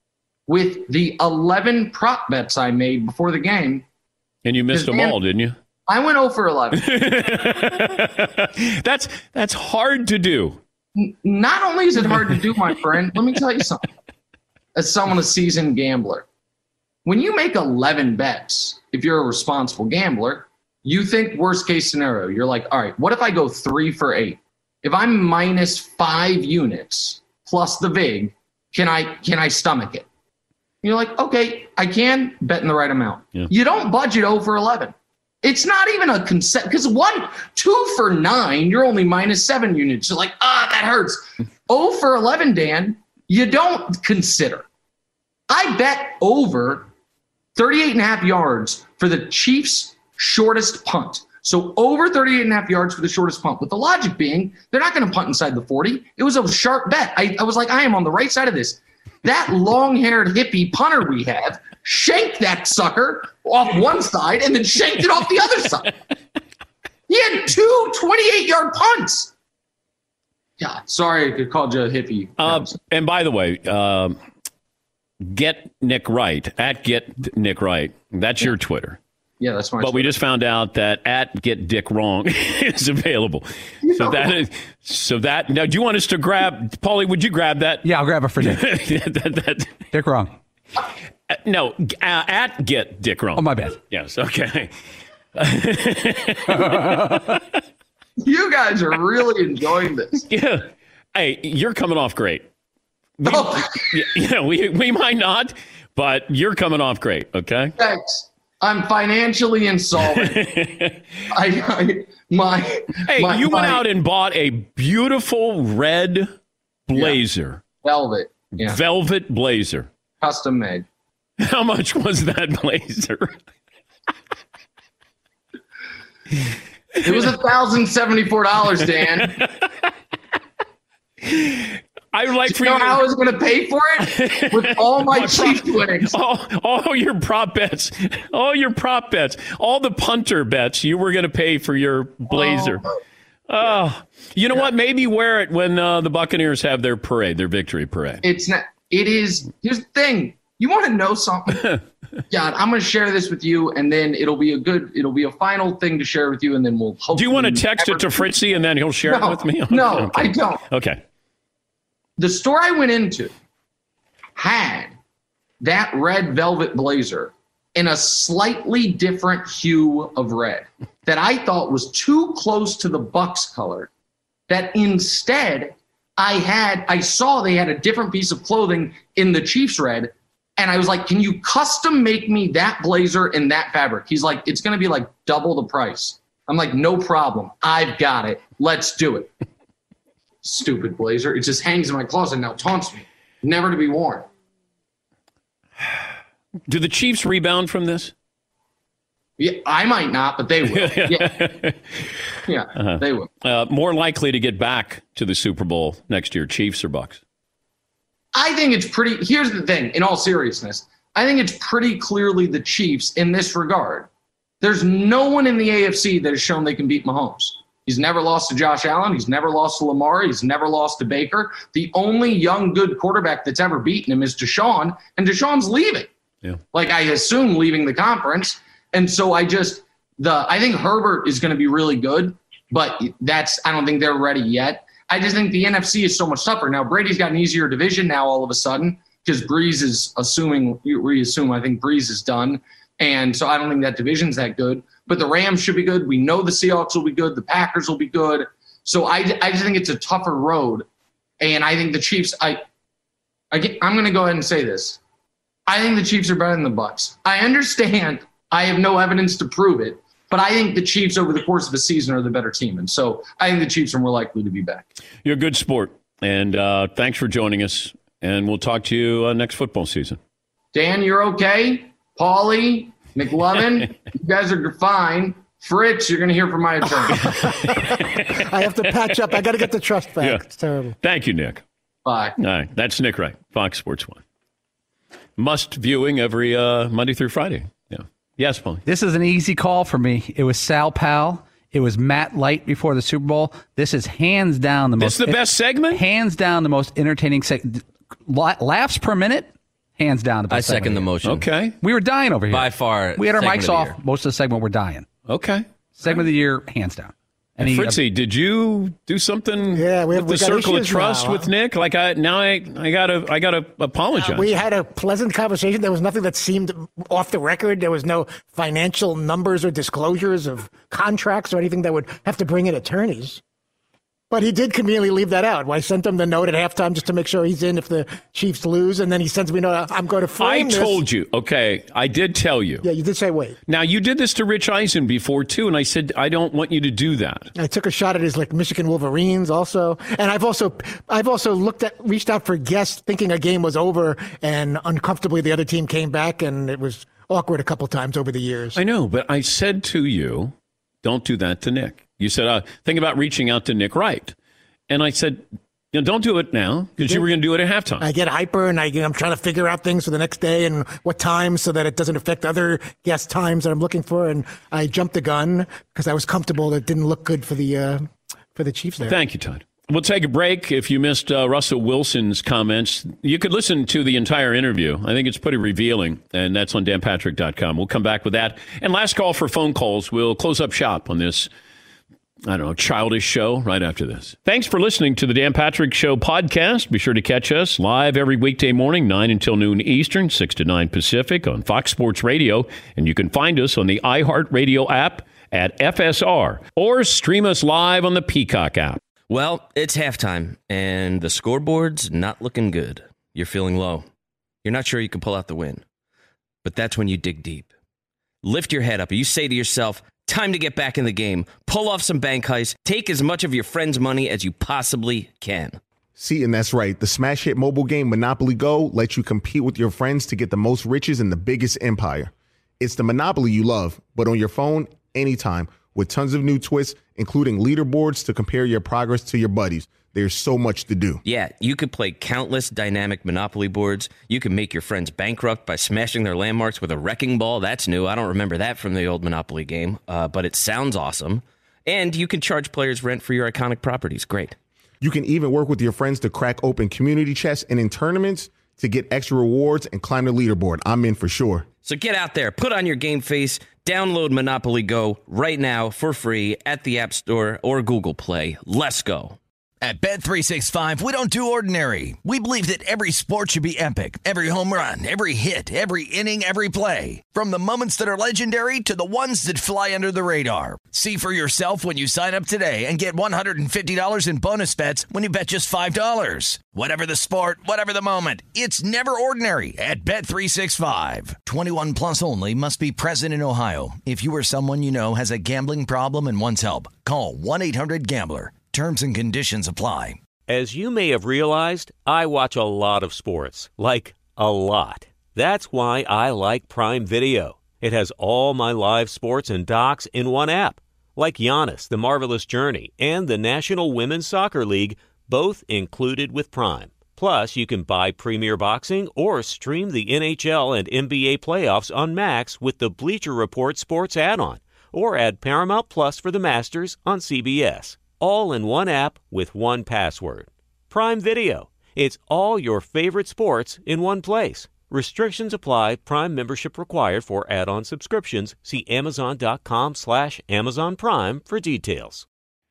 with the eleven prop bets I made before the game. And you missed them Dan, all, didn't you? I went zero for eleven. that's that's hard to do. N- not only is it hard to do, my friend, let me tell you something. As someone, a seasoned gambler, when you make eleven bets, if you're a responsible gambler, you think worst case scenario. You're like, all right, what if I go three for eight? If I'm minus five units plus the vig, can I can I stomach it? You're like, okay, I can, betting the right amount. Yeah. You don't budget zero for eleven. It's not even a concept, because one, two for nine, you're only minus seven units. You're like, ah, that hurts. zero for eleven, Dan, you don't consider. I bet over thirty-eight and a half yards for the Chiefs' shortest punt. So over thirty-eight and a half yards for the shortest punt. With the logic being, they're not going to punt inside the forty. It was a sharp bet. I, I was like, I am on the right side of this. That long-haired hippie punter we have shanked that sucker off one side and then shanked it off the other side. He had two twenty-eight-yard punts. God, sorry I called you a hippie. Uh, and by the way, um, get Nick Wright, at Get Nick Wright. That's yeah. your Twitter. Yeah, that's my But Twitter. we just found out that at Get Dick Wrong is available. You so know. that is so that now. Do you want us to grab, Paulie? Would you grab that? Yeah, I'll grab it for Dick. that, that, Dick Wrong. Uh, no, uh, at Get Dick Wrong. Oh, my bad. Yes. Okay. You guys are really enjoying this. Yeah. Hey, you're coming off great. We, oh. You know, we we might not, but you're coming off great. Okay. Thanks. I'm financially insolvent. I, I my hey, my, you went my, out and bought a beautiful red blazer, yeah. velvet, yeah. velvet blazer, custom made. How much was that blazer? It was a thousand seventy four dollars, Dan. I would like Do you for know you. how I was going to pay for it with all my, my Chiefs winnings. All, all your prop bets, all your prop bets, all the punter bets. You were going to pay for your blazer. Oh, oh. You know yeah. what? Maybe wear it when uh, the Buccaneers have their parade, their victory parade. It's not. It is. Here's the thing. You want to know something? God, I'm going to share this with you, and then it'll be a good. It'll be a final thing to share with you, and then we'll. Hopefully Do you want to text it to Fritzy, and then he'll share no, it with me? No, okay. I don't. Okay. The store I went into had that red velvet blazer in a slightly different hue of red that I thought was too close to the Bucks color. That instead I had, I saw they had a different piece of clothing in the Chiefs red. And I was like, can you custom make me that blazer in that fabric? He's like, it's going to be like double the price. I'm like, no problem. I've got it. Let's do it. Stupid blazer. It just hangs in my closet now, taunts me. Never to be worn. Do the Chiefs rebound from this? Yeah, I might not, but they will. Yeah, yeah uh-huh. they will. Uh, more likely to get back to the Super Bowl next year, Chiefs or Bucks? I think it's pretty. Here's the thing, in all seriousness, I think it's pretty clearly the Chiefs in this regard. There's no one in the A F C that has shown they can beat Mahomes. He's never lost to Josh Allen. He's never lost to Lamar. He's never lost to Baker. The only young, good quarterback that's ever beaten him is Deshaun, and Deshaun's leaving. Yeah. Like, I assume leaving the conference. And so I just the I think Herbert is going to be really good, but that's I don't think they're ready yet. I just think the N F C is so much tougher. Now, Brady's got an easier division now all of a sudden because Breeze is assuming, we assume, I think Breeze is done. And so I don't think that division's that good. But the Rams should be good. We know the Seahawks will be good. The Packers will be good. So I, I just think it's a tougher road. And I think the Chiefs, I, I I'm going to go ahead and say this. I think the Chiefs are better than the Bucs. I understand. I have no evidence to prove it. But I think the Chiefs over the course of the season are the better team. And so I think the Chiefs are more likely to be back. You're a good sport. And uh, thanks for joining us. And we'll talk to you uh, next football season. Dan, you're okay. Paulie, McLovin, you guys are fine. Fritz, you're going to hear from my attorney. I have to patch up. I got to get the trust back. Yeah. It's terrible. Thank you, Nick. Bye. All right. That's Nick Wright, Fox Sports one. Must viewing every uh, Monday through Friday. Yeah. Yes, Paulie. This is an easy call for me. It was Sal Powell. It was Matt Light before the Super Bowl. This is hands down the this most. This is the best segment? Hands down the most entertaining segment. Laughs per minute, Hands down. The I best second the segment motion. Okay. We were dying over here. By far. We had our segment mics of the off year. most of the segment. We're dying. Okay. Segment of the year, hands down. And Any- Fritzy, did you do something Yeah, we have- with we the got circle of issues trust now, with huh? Nick? Like I now I I gotta I gotta apologize. We had a pleasant conversation. There was nothing that seemed off the record. There was no financial numbers or disclosures of contracts or anything that would have to bring in attorneys. But he did conveniently leave that out. I sent him the note at halftime just to make sure he's in if the Chiefs lose, and then he sends me a note. I'm going to frame I this. told you. Okay, I did tell you. Yeah, you did say wait. Now you did this to Rich Eisen before too, and I said I don't want you to do that. I took a shot at his like Michigan Wolverines also, and I've also I've also looked at reached out for guests thinking a game was over, and uncomfortably the other team came back, and it was awkward a couple times over the years. I know, but I said to you, don't do that to Nick. You said, uh, think about reaching out to Nick Wright. And I said, you know, don't do it now because you were going to do it at halftime. I get hyper and I, I'm trying to figure out things for the next day and what time so that it doesn't affect other guest times that I'm looking for. And I jumped the gun because I was comfortable. That didn't look good for the uh, for the Chiefs there. Thank you, Todd. We'll take a break. If you missed uh, Russell Wilson's comments, you could listen to the entire interview. I think it's pretty revealing, and that's on dan patrick dot com. We'll come back with that. And last call for phone calls. We'll close up shop on this, I don't know, childish show right after this. Thanks for listening to the Dan Patrick Show podcast. Be sure to catch us live every weekday morning, nine until noon Eastern, six to nine Pacific on Fox Sports Radio. And you can find us on the iHeartRadio app at F S R or stream us live on the Peacock app. Well, it's halftime, and the scoreboard's not looking good. You're feeling low. You're not sure you can pull out the win. But that's when you dig deep. Lift your head up. You say to yourself, time to get back in the game. Pull off some bank heists. Take as much of your friend's money as you possibly can. See, and that's right. The smash hit mobile game Monopoly Go lets you compete with your friends to get the most riches in the biggest empire. It's the Monopoly you love, but on your phone, anytime, with tons of new twists, including leaderboards to compare your progress to your buddies. There's so much to do. Yeah, you could play countless dynamic Monopoly boards. You can make your friends bankrupt by smashing their landmarks with a wrecking ball. That's new. I don't remember that from the old Monopoly game, uh, but it sounds awesome. And you can charge players rent for your iconic properties. Great. You can even work with your friends to crack open community chests and in tournaments to get extra rewards and climb the leaderboard. I'm in for sure. So get out there, put on your game face, download Monopoly Go right now for free at the App Store or Google Play. Let's go. At Bet three sixty-five, we don't do ordinary. We believe that every sport should be epic. Every home run, every hit, every inning, every play. From the moments that are legendary to the ones that fly under the radar. See for yourself when you sign up today and get one hundred fifty dollars in bonus bets when you bet just five dollars. Whatever the sport, whatever the moment, it's never ordinary at Bet three sixty-five. twenty-one plus only. Must be present in Ohio. If you or someone you know has a gambling problem and wants help, call one eight hundred gambler. Terms and conditions apply. As you may have realized, I watch a lot of sports, like a lot. That's why I like Prime Video. It has all my live sports and docs in one app, like Giannis, The Marvelous Journey, and the National Women's Soccer League, both included with Prime. Plus, you can buy Premier Boxing or stream the N H L and N B A playoffs on Max with the Bleacher Report Sports add-on, or add Paramount Plus for the Masters on C B S. All in one app with one password. Prime Video. It's all your favorite sports in one place. Restrictions apply. Prime membership required for add-on subscriptions. See amazon.com slash Amazon Prime for details.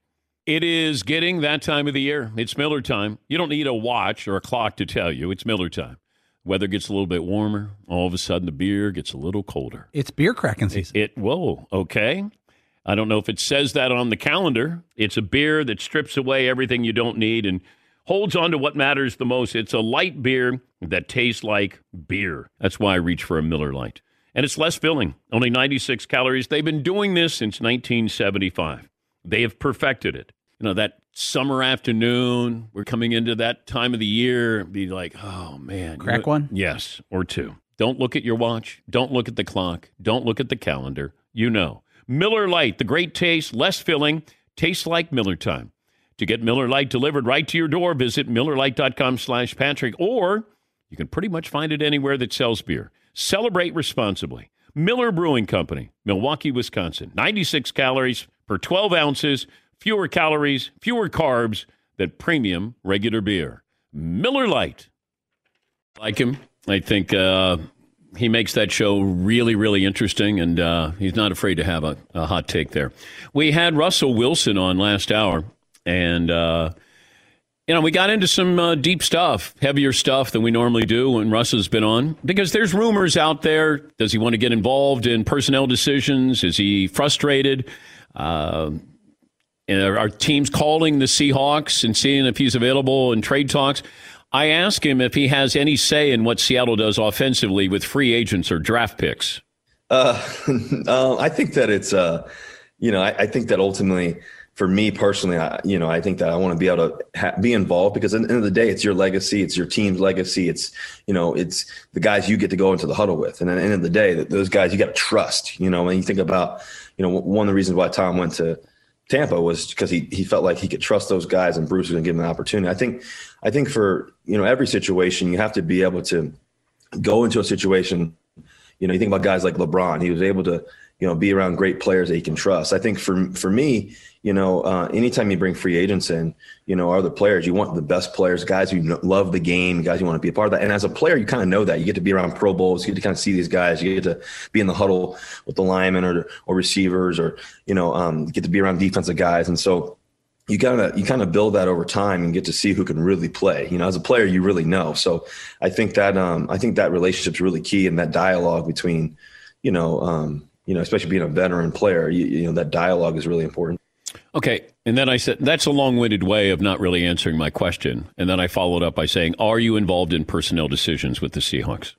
It is getting that time of the year. It's Miller time. You don't need a watch or a clock to tell you. It's Miller time. Weather gets a little bit warmer. All of a sudden, the beer gets a little colder. It's beer cracking season. It, it whoa, okay. I don't know if it says that on the calendar. It's a beer that strips away everything you don't need and holds on to what matters the most. It's a light beer that tastes like beer. That's why I reach for a Miller Lite. And it's less filling, only ninety-six calories. They've been doing this since nineteen seventy-five. They have perfected it. You know, that summer afternoon, we're coming into that time of the year, be like, oh, man. Crack you know, one? Yes, or two. Don't look at your watch. Don't look at the clock. Don't look at the calendar. You know. Miller Lite, the great taste, less filling, tastes like Miller time. To get Miller Lite delivered right to your door, visit MillerLite.com slash Patrick, or you can pretty much find it anywhere that sells beer. Celebrate responsibly. Miller Brewing Company, Milwaukee, Wisconsin. ninety-six calories per twelve ounces, fewer calories, fewer carbs than premium regular beer. Miller Lite. Like him. I think uh, he makes that show really, really interesting, and uh, he's not afraid to have a, a hot take there. We had Russell Wilson on last hour, and uh, you know we got into some uh, deep stuff, heavier stuff than we normally do when Russ has been on, because there's rumors out there. Does he want to get involved in personnel decisions? Is he frustrated? Uh, and are, are teams calling the Seahawks and seeing if he's available in trade talks? I asked him if he has any say in what Seattle does offensively with free agents or draft picks. Uh, uh, I think that it's, uh, you know, I, I think that ultimately, for me personally, I, you know, I think that I want to be able to ha- be involved, because at the end of the day, it's your legacy, it's your team's legacy, it's, you know, it's the guys you get to go into the huddle with, and at the end of the day, those guys you got to trust. You know, when you think about, you know, one of the reasons why Tom went to Tampa was because he he felt like he could trust those guys, and Bruce was going to give him an opportunity. I think I think for, you know, every situation, you have to be able to go into a situation. You know, you think about guys like LeBron. He was able to, you know, be around great players that he can trust. I think for for me, you know, uh, anytime you bring free agents in, you know, other players, you want the best players, guys who love the game, guys you want to be a part of that. And as a player, you kind of know that. You get to be around Pro Bowls. You get to kind of see these guys. You get to be in the huddle with the linemen or or receivers, or, you know, um, get to be around defensive guys. And so you gotta you kind of build that over time and get to see who can really play. You know, as a player, you really know. So I think that um, I think that relationship's really key, and that dialogue between, you know, um, you know, especially being a veteran player, you, you know, that dialogue is really important. Okay. And then I said, that's a long-winded way of not really answering my question. And then I followed up by saying, are you involved in personnel decisions with the Seahawks?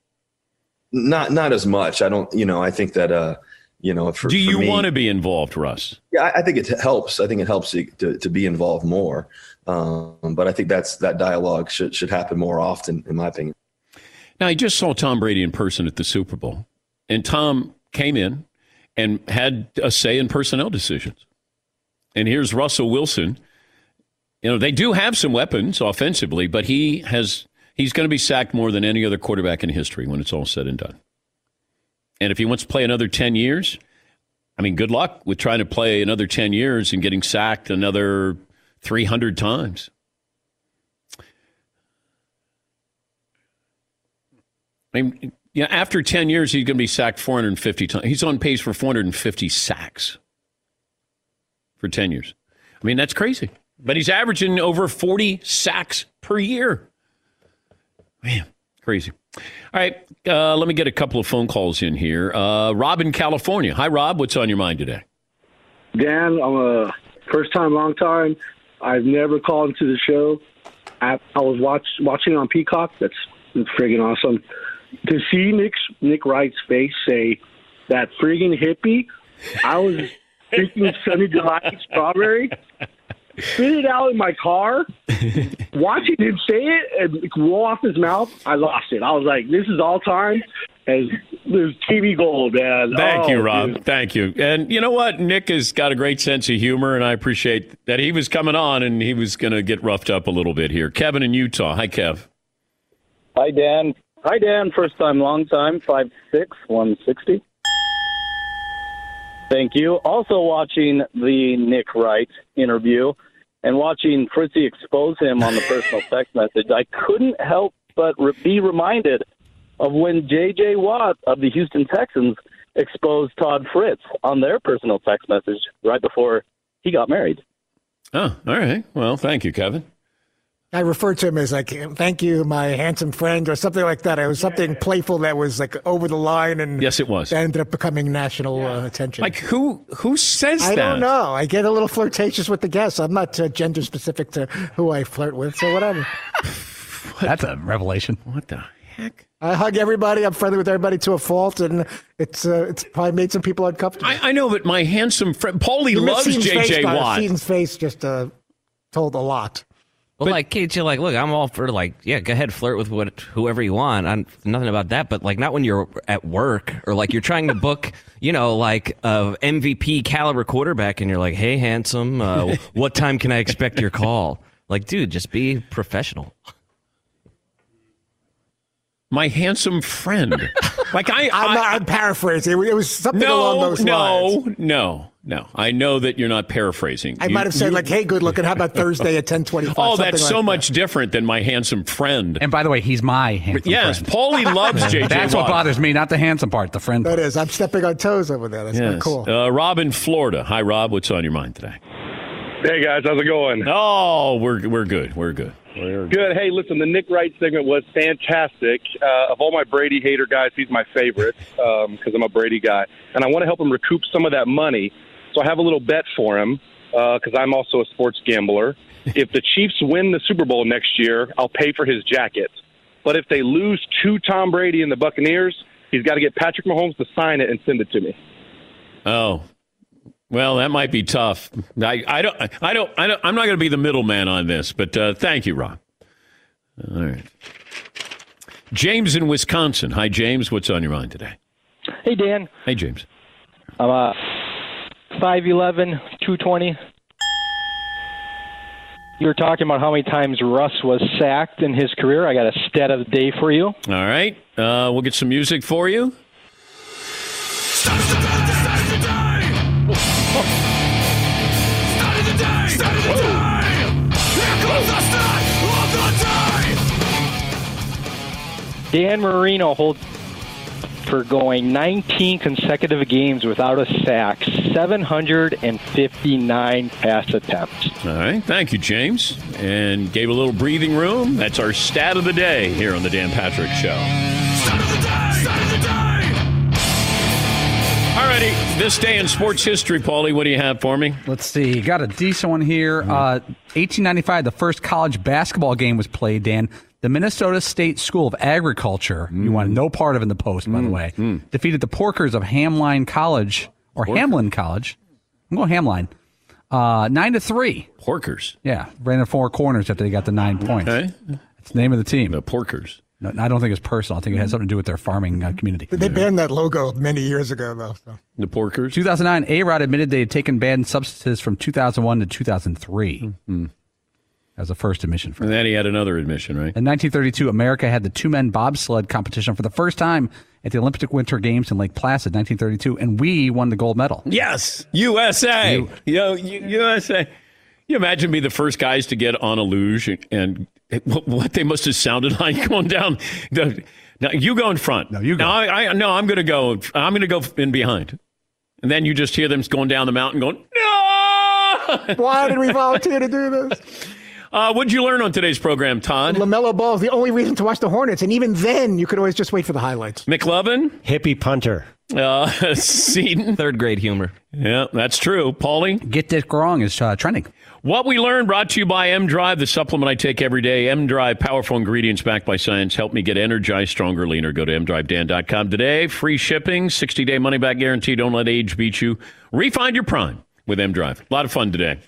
Not not as much. I don't, you know, I think that, uh, you know, for, do you for me, want to be involved, Russ? Yeah, I, I think it helps. I think it helps to, to, to be involved more. Um, but I think that's that dialogue should, should happen more often, in my opinion. Now, I just saw Tom Brady in person at the Super Bowl, and Tom came in and had a say in personnel decisions. And here's Russell Wilson. You know, they do have some weapons offensively, but he has he's going to be sacked more than any other quarterback in history when it's all said and done. And if he wants to play another ten years, I mean, good luck with trying to play another ten years and getting sacked another three hundred times. I mean, yeah, after ten years, he's going to be sacked four hundred fifty times. He's on pace for four hundred fifty sacks for ten years. I mean, that's crazy. But he's averaging over forty sacks per year. Man, crazy. All right, uh, let me get a couple of phone calls in here. Uh, Rob in California. Hi, Rob. What's on your mind today? Dan, I'm a first time, long time. I've never called into the show. I, I was watch, watching on Peacock. That's friggin' awesome. To see Nick, Nick Wright's face say, that friggin' hippie, I was drinking Sunny Delight strawberry, spit it out in my car, watching him say it and roll off his mouth. I lost it. I was like, this is all time. As there's T V gold, man. Thank oh, you, Rob. dude. Thank you. And you know what? Nick has got a great sense of humor, and I appreciate that he was coming on and he was going to get roughed up a little bit here. Kevin in Utah. Hi, Kev. Hi, Dan. Hi, Dan. First time, long time. five six, one sixty. Thank you. Also watching the Nick Wright interview and watching Fritzy expose him on the personal text message, I couldn't help but re- be reminded of when J J. Watt of the Houston Texans exposed Todd Fritz on their personal text message right before he got married. Oh, all right. Well, thank you, Kevin. I referred to him as like, thank you, my handsome friend, or something like that. It was something playful that was like over the line, and yes, it was. That ended up becoming national uh, attention. Like who? Who says I that? I don't know. I get a little flirtatious with the guests. I'm not uh, gender specific to who I flirt with, so whatever. That's a revelation. What the heck? I hug everybody. I'm friendly with everybody to a fault, and it's uh, it's probably made some people uncomfortable. I, I know, but my handsome friend Paulie You loves missed Seaton's J J. face, Watt. Seaton's face just uh, told a lot. Well, but, like, Kate, you're like, look, I'm all for, like, yeah, go ahead, flirt with what whoever you want. I'm nothing about that. But, like, not when you're at work or, like, you're trying to book, you know, like, a M V P caliber quarterback and you're like, hey, handsome, uh, what time can I expect your call? Like, dude, just be professional. My handsome friend. Like I, I'm, I, not, I'm paraphrasing. It was something no, along those lines. No, no, no. I know that you're not paraphrasing. I you, might have said you, like, "Hey, good looking. How about Thursday at ten twenty-five?" Oh, that's like so that. much different than my handsome friend. And by the way, he's my handsome yes, friend. Paulie loves J J. That's Watt. what bothers me, not the handsome part, the friend part. That is. I'm stepping on toes over there. That's Yes. not cool. Uh, Rob in Florida. Hi, Rob. What's on your mind today? Hey guys, how's it going? Oh, we're we're good. We're good. We're good. Good. Hey, listen, the Nick Wright segment was fantastic. Uh, of all my Brady hater guys, he's my favorite because um, I'm a Brady guy, and I want to help him recoup some of that money. So I have a little bet for him because uh, I'm also a sports gambler. If the Chiefs win the Super Bowl next year, I'll pay for his jacket. But if they lose to Tom Brady and the Buccaneers, he's got to get Patrick Mahomes to sign it and send it to me. Oh. Well, that might be tough. I, I don't. I don't. I don't. I'm not going to be the middleman on this, but uh, thank you, Rob. All right. James in Wisconsin. Hi, James. What's on your mind today? Hey, Dan. Hey, James. I'm uh, five eleven, two twenty. You were talking about how many times Russ was sacked in his career. I got a stat of the day for you. All right. Uh, we'll get some music for you. Dan Marino holds for going nineteen consecutive games without a sack, seven hundred fifty-nine pass attempts. All right. Thank you, James. And gave a little breathing room. That's our stat of the day here on the Dan Patrick Show. Stat of the day! Stat of the day! All righty. This day in sports history, Paulie, what do you have for me? Let's see. Got a decent one here. Uh, eighteen ninety-five, the first college basketball game was played, Dan. The Minnesota State School of Agriculture, mm. you want no part of in the Post, by mm. the way, mm. defeated the Porkers of Hamline College, or Porker. Hamlin College. I'm going Hamline. Uh, nine to three. Porkers? Yeah. Ran the four corners after they got the nine points. Okay. It's the name of the team. The Porkers. No, I don't think it's personal. I think it has something to do with their farming uh, community. They banned that logo many years ago, though. So. The Porkers? two thousand nine, A-Rod admitted they had taken banned substances from two thousand one to two thousand three. Mm-hmm. As a first admission for And then he had another admission, right? In nineteen thirty-two, America had the two-men bobsled competition for the first time at the Olympic Winter Games in Lake Placid, nineteen thirty-two, and we won the gold medal. Yes! U S A! You, Yo, U S A! You imagine being the first guys to get on a luge and, and what they must have sounded like going down. The, now, you go in front. No, you go. No, I, I, no I'm going to go. I'm going to go in behind. And then you just hear them going down the mountain going, no! Why did we volunteer to do this? Uh, what did you learn on today's program, Todd? LaMelo Ball is the only reason to watch the Hornets, and even then, you could always just wait for the highlights. McLovin? Hippie punter. Uh, Seaton? Third grade humor. Yeah, that's true. Paulie? Get Dick Wrong is uh, trending. What we learned brought to you by M-Drive, the supplement I take every day. M-Drive, powerful ingredients backed by science. Help me get energized, stronger, leaner. Go to m drive dan dot com today. Free shipping, sixty-day money-back guarantee. Don't let age beat you. Refind your prime with M-Drive. A lot of fun today.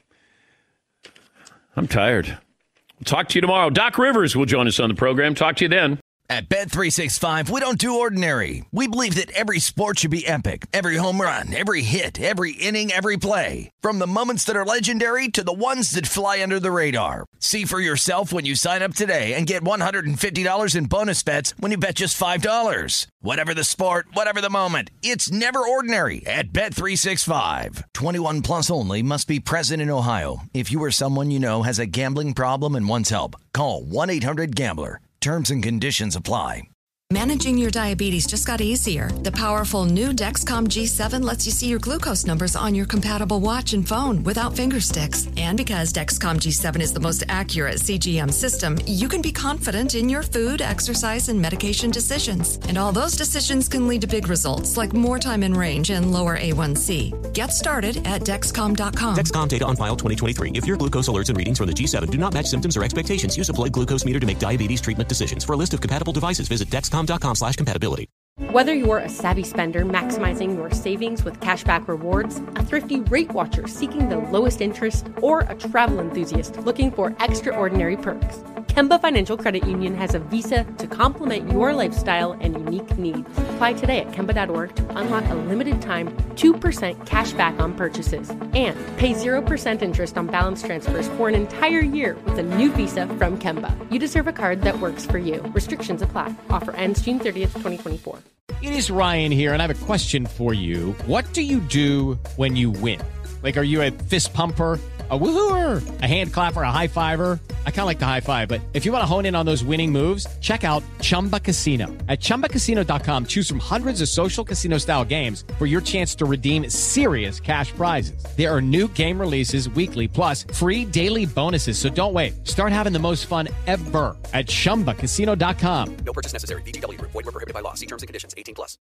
I'm tired. We'll talk to you tomorrow. Doc Rivers will join us on the program. Talk to you then. At Bet three sixty-five, we don't do ordinary. We believe that every sport should be epic. Every home run, every hit, every inning, every play. From the moments that are legendary to the ones that fly under the radar. See for yourself when you sign up today and get one hundred fifty dollars in bonus bets when you bet just five dollars. Whatever the sport, whatever the moment, it's never ordinary at Bet three sixty-five. twenty-one plus only. Must be present in Ohio. If you or someone you know has a gambling problem and wants help, call one eight hundred gambler. Terms and conditions apply. Managing your diabetes just got easier. The powerful new Dexcom G seven lets you see your glucose numbers on your compatible watch and phone without finger sticks. And because Dexcom G seven is the most accurate C G M system, you can be confident in your food, exercise, and medication decisions. And all those decisions can lead to big results like more time in range and lower A one C. Get started at Dexcom dot com. Dexcom data on file twenty twenty-three. If your glucose alerts and readings from the G seven do not match symptoms or expectations, use a blood glucose meter to make diabetes treatment decisions. For a list of compatible devices, visit Dexcom dot com slash compatibility. Whether you're a savvy spender maximizing your savings with cashback rewards, a thrifty rate watcher seeking the lowest interest, or a travel enthusiast looking for extraordinary perks, Kemba Financial Credit Union has a visa to complement your lifestyle and unique needs. Apply today at Kemba dot org to unlock a limited time two percent cash back on purchases and pay zero percent interest on balance transfers for an entire year with a new visa from Kemba. You deserve a card that works for you. Restrictions apply. Offer ends June thirtieth, twenty twenty-four. It is Ryan here, and I have a question for you. What do you do when you win? Like, are you a fist pumper, a woo-hooer, a hand clapper, a high fiver? I kind of like the high five, but if you want to hone in on those winning moves, check out Chumba Casino. At chumba casino dot com, choose from hundreds of social casino-style games for your chance to redeem serious cash prizes. There are new game releases weekly, plus free daily bonuses. So don't wait. Start having the most fun ever at chumba casino dot com. No purchase necessary. V G W. Void where prohibited by law. See terms and conditions. eighteen plus.